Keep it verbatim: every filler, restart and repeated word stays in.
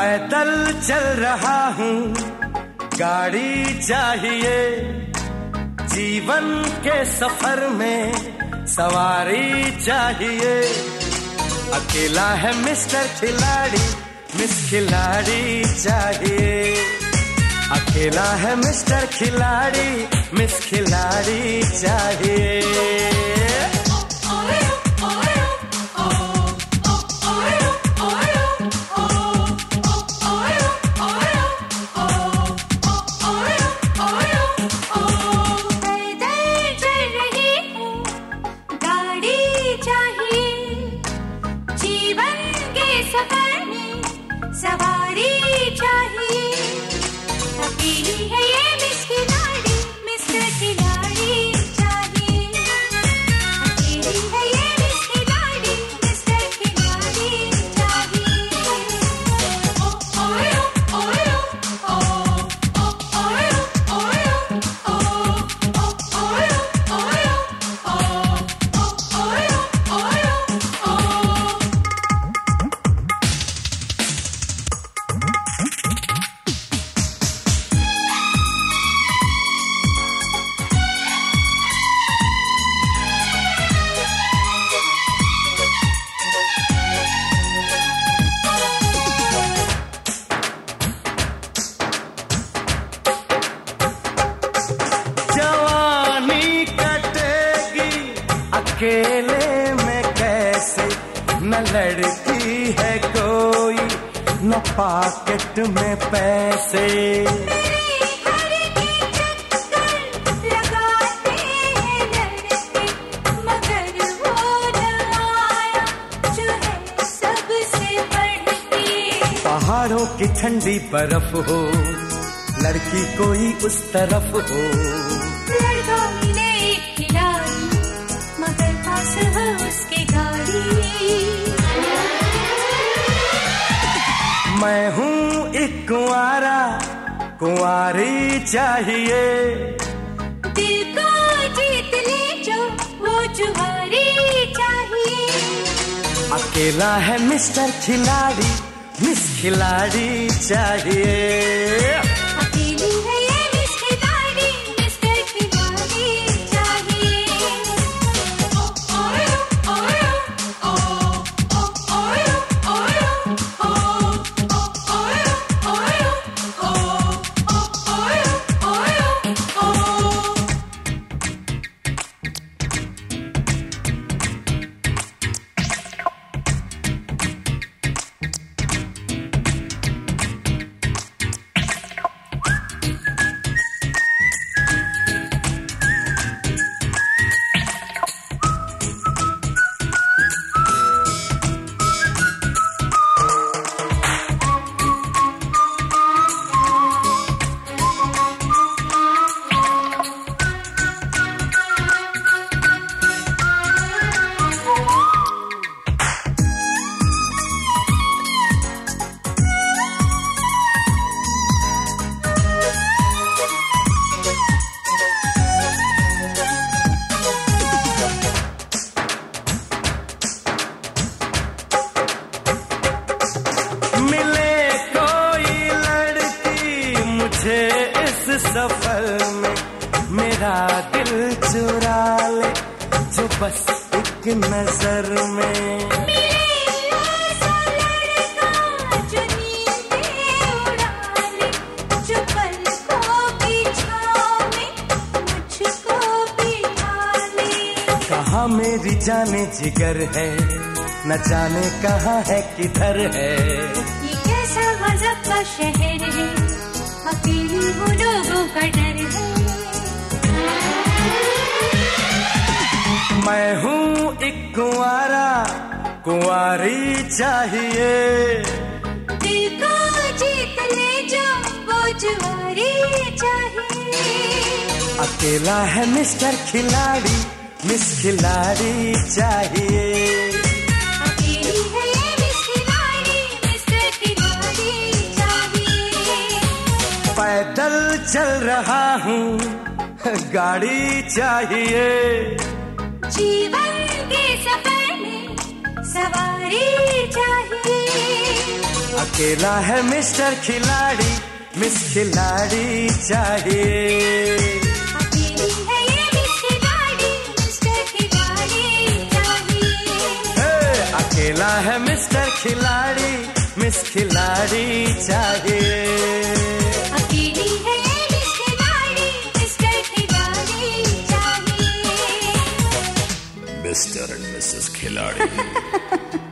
पैदल चल रहा हूँ, गाड़ी चाहिए, जीवन के सफर में सवारी चाहिए। अकेला है मिस्टर खिलाड़ी, मिस खिलाड़ी चाहिए। अकेला है मिस्टर खिलाड़ी, मिस खिलाड़ी चाहिए। अकेले में कैसे, न लड़की है कोई, न पॉकेट में पैसे। पहाड़ों की ठंडी बर्फ हो, लड़की कोई उस तरफ हो। उसकी गाड़ी। मैं हूँ एक कुंवारा, कुंवारी चाहिए। दिल को जीत ले जो वो जुआरी चाहिए। अकेला है मिस्टर खिलाड़ी, मिस खिलाड़ी चाहिए। सफर में मेरा दिल चुरा ले, जो बस एक नजर में। कहाँ मेरी जाने जिगर है, न जाने कहाँ है किधर है। ये कैसा गजब का शहर है, अकेली वो लोगों का डर है। मैं हूँ एक कुंवारा, कुंवारी चाहिए। दिल को जीत ले जो वो जुआरी चाहिए। अकेला है मिस्टर खिलाड़ी, मिस खिलाड़ी चाहिए। अकेली है ये मिस खिलाड़ी, मिस्टर खिलाड़ी चाहिए। पैदल चल रहा हूँ, गाड़ी चाहिए। जीवन के सफर में सवारी चाहिए। अकेला है मिस्टर खिलाड़ी, मिस खिलाड़ी चाहिए। अकेली है ये मिस खिलाड़ी, मिस्टर खिलाड़ी चाहिए। अकेला है मिस्टर खिलाड़ी, मिस खिलाड़ी चाहिए। अकेली है ये मिस खिलाड़ी, मिस्टर खिलाड़ी चाहिए। मिस्टर एंड मिसेस खिलाड़ी।